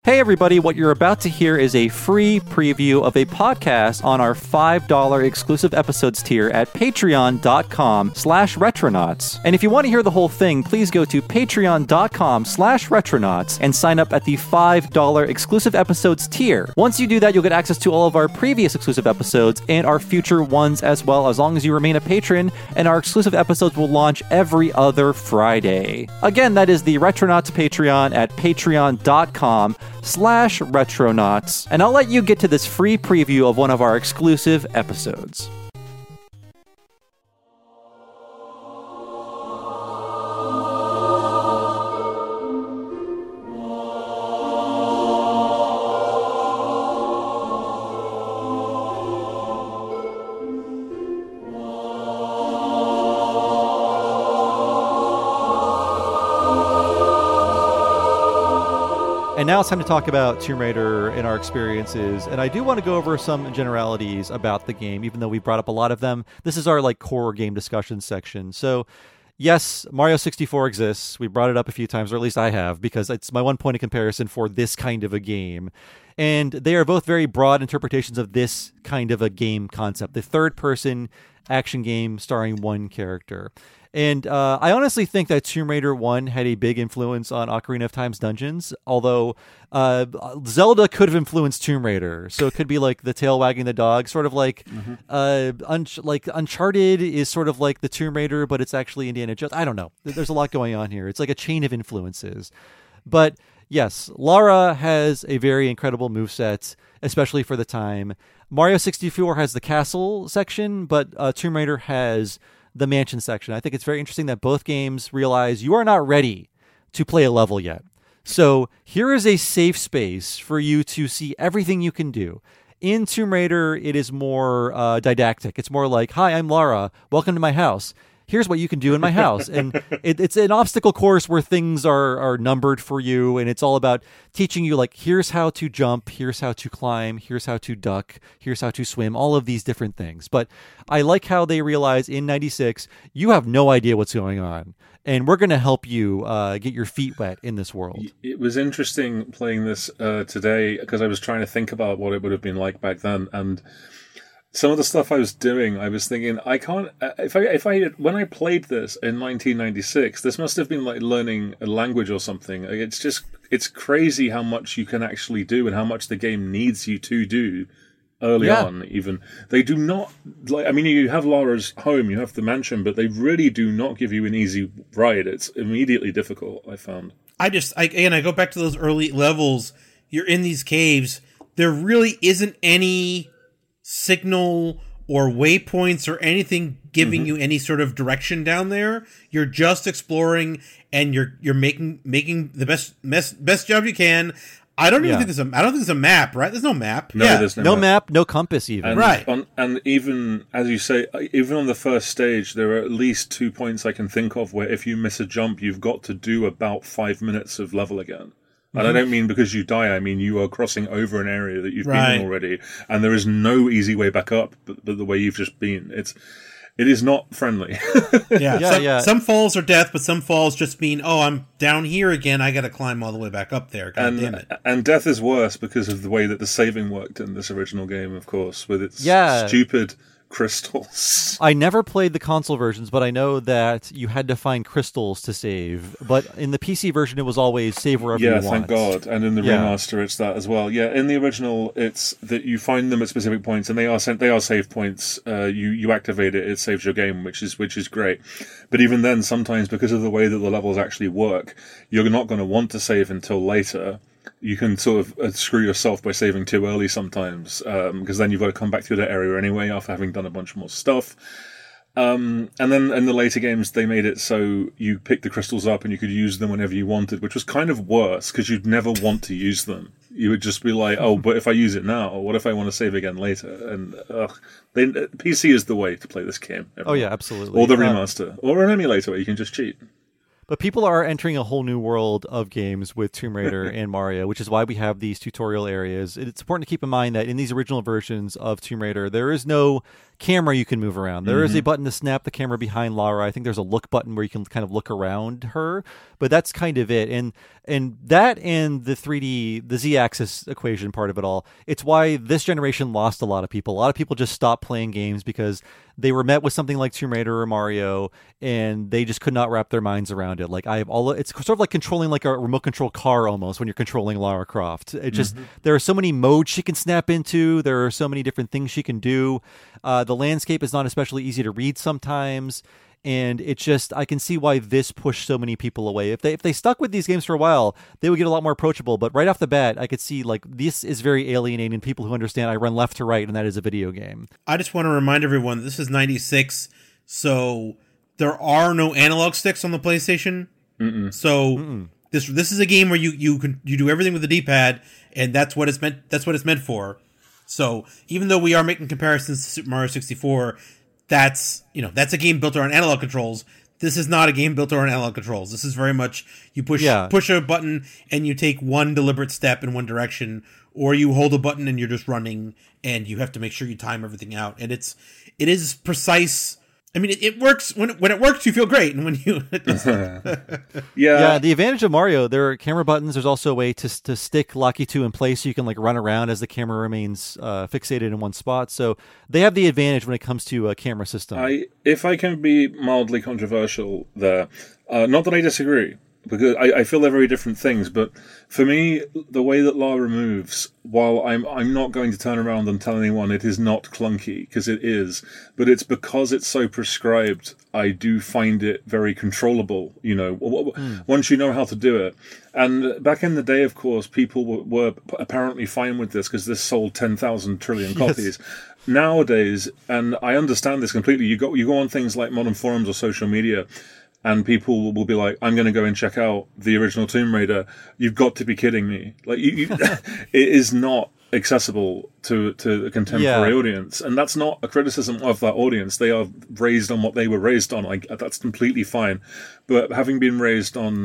Hey everybody, what you're about to hear is a free preview of a podcast on our $5 exclusive episodes tier at patreon.com/retronauts. And if you want to hear the whole thing, please go to patreon.com/retronauts and sign up at the $5 exclusive episodes tier. Once you do that, you'll get access to all of our previous exclusive episodes and our future ones as well, as long as you remain a patron, and our exclusive episodes will launch every other Friday. Again, that is the Retronauts Patreon at patreon.com/retronauts, and I'll let you get to this free preview of one of our exclusive episodes. And now it's time to talk about Tomb Raider and our experiences. And I do want to go over some generalities about the game, even though we brought up a lot of them. This is our core game discussion section. So yes, Mario 64 exists. We brought it up a few times, or at least I have, because it's my one point of comparison for this kind of a game. And they are both very broad interpretations of this kind of a game concept, the third-person action game starring one character. And I honestly think that Tomb Raider 1 had a big influence on Ocarina of Time's dungeons, although Zelda could have influenced Tomb Raider. So it could be like the tail wagging the dog, sort of like Uncharted is sort of like the Tomb Raider, but it's actually Indiana Jones. I don't know. There's a lot going on here. It's like a chain of influences. But yes, Lara has a very incredible moveset, especially for the time. Mario 64 has the castle section, but Tomb Raider has the mansion section. I think it's very interesting that both games realize you are not ready to play a level yet. So here is a safe space for you to see everything you can do. In Tomb Raider, it is more didactic. It's more like, hi, I'm Lara. Welcome to my house. Here's what you can do in my house. And it's an obstacle course where things are numbered for you. And it's all about teaching you, here's how to jump, here's how to climb, here's how to duck, here's how to swim, all of these different things. But I like how they realize in 96, you have no idea what's going on. And we're going to help you get your feet wet in this world. It was interesting playing this today because I was trying to think about what it would have been like back then. And some of the stuff I was doing, I was thinking, I can't. When I played this in 1996, this must have been like learning a language or something. It's crazy how much you can actually do and how much the game needs you to do early on. Even they do not you have Lara's home, you have the mansion, but they really do not give you an easy ride. It's immediately difficult. I found. I go back to those early levels. You're in these caves. There really isn't any signal or waypoints or anything giving you any sort of direction down there. You're just exploring and you're making the best job you can. I don't think there's a map, right? There's no map. No, there's no map, no compass even. Right. And even, as you say, even on the first stage, there are at least 2 points I can think of where if you miss a jump, you've got to do about 5 minutes of level again. And I don't mean because you die, I mean you are crossing over an area that you've been in already, and there is no easy way back up but the way you've just been. It is not friendly. Some falls are death, but some falls just mean, oh, I'm down here again, I gotta climb all the way back up there. God damn it. And death is worse because of the way that the saving worked in this original game, of course, with its stupid crystals. I never played the console versions, but I know that you had to find crystals to save. But in the PC version, it was always save wherever you want. Yeah, thank God. And in the remaster, it's that as well. Yeah, in the original, it's that you find them at specific points, and they are save points. You activate it, it saves your game, which is great. But even then, sometimes because of the way that the levels actually work, you're not going to want to save until later. You can sort of screw yourself by saving too early sometimes, because then you've got to come back through that area anyway after having done a bunch more stuff. And then in the later games, they made it so you pick the crystals up and you could use them whenever you wanted, which was kind of worse because you'd never want to use them. You would just be like, oh, but if I use it now, what if I want to save again later? And PC is the way to play this game. Everyone. Oh, yeah, absolutely. Or the remaster. Or an emulator where you can just cheat. But people are entering a whole new world of games with Tomb Raider and Mario, which is why we have these tutorial areas. It's important to keep in mind that in these original versions of Tomb Raider, there is no camera you can move around. There is a button to snap the camera behind Lara. I think there's a look button where you can kind of look around her, but that's kind of it. And that and the 3D, the Z-axis equation part of it all, it's why this generation lost a lot of people. A lot of people just stopped playing games because they were met with something like Tomb Raider or Mario, and they just could not wrap their minds around it. Like it's sort of like controlling like a remote control car almost when you're controlling Lara Croft. It just there are so many modes she can snap into. There are so many different things she can do. The landscape is not especially easy to read sometimes. And it just, I can see why this pushed so many people away. If they stuck with these games for a while, they would get a lot more approachable. But right off the bat, I could see like this is very alienating people who understand I run left to right and that is a video game. I just want to remind everyone this is 96, so there are no analog sticks on the PlayStation. So this is a game where you do everything with the D-pad, and that's what it's meant for. So even though we are making comparisons to Super Mario 64. That's a game built around analog controls. This is not a game built around analog controls. This is very much you push a button and you take one deliberate step in one direction, or you hold a button and you're just running and you have to make sure you time everything out. And it is precise. I mean, it works when it works. You feel great, and when you yeah. The advantage of Mario, there are camera buttons. There's also a way to stick Lucky 2 in place, so you can like run around as the camera remains fixated in one spot. So they have the advantage when it comes to a camera system. If I can be mildly controversial there, not that I disagree, because I feel they're very different things, but for me, the way that Lara moves, while I'm not going to turn around and tell anyone it is not clunky, because it is, but it's because it's so prescribed, I do find it very controllable, once you know how to do it. And back in the day, of course, people were apparently fine with this because this sold 10,000 trillion copies. Nowadays, and I understand this completely, you go on things like modern forums or social media, and people will be like, I'm going to go and check out the original Tomb Raider. You've got to be kidding me. Like, it is not accessible to a contemporary audience. And that's not a criticism of that audience. They are raised on what they were raised on. That's completely fine. But having been raised on,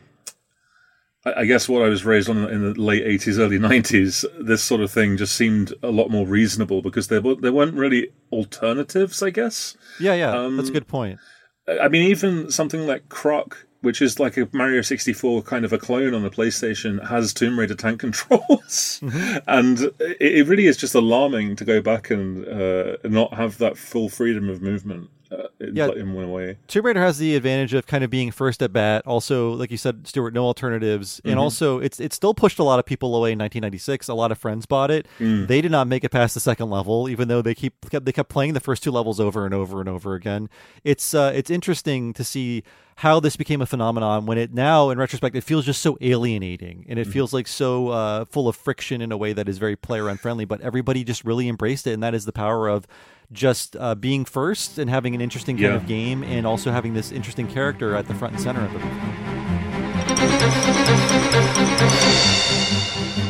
I guess what I was raised on in the late 80s, early 90s, this sort of thing just seemed a lot more reasonable because there weren't really alternatives, I guess. Yeah, that's a good point. I mean, even something like Croc, which is like a Mario 64 kind of a clone on the PlayStation, has Tomb Raider tank controls. And it really is just alarming to go back and not have that full freedom of movement in one way. Tomb Raider has the advantage of kind of being first at bat. Also, like you said, Stuart, no alternatives. And also, it still pushed a lot of people away in 1996. A lot of friends bought it. They did not make it past the second level, even though they kept playing the first two levels over and over and over again. It's interesting to see how this became a phenomenon when it now, in retrospect, it feels just so alienating and it feels like so full of friction in a way that is very player unfriendly, but everybody just really embraced it. And that is the power of just being first and having an interesting kind of game and also having this interesting character at the front and center of everything.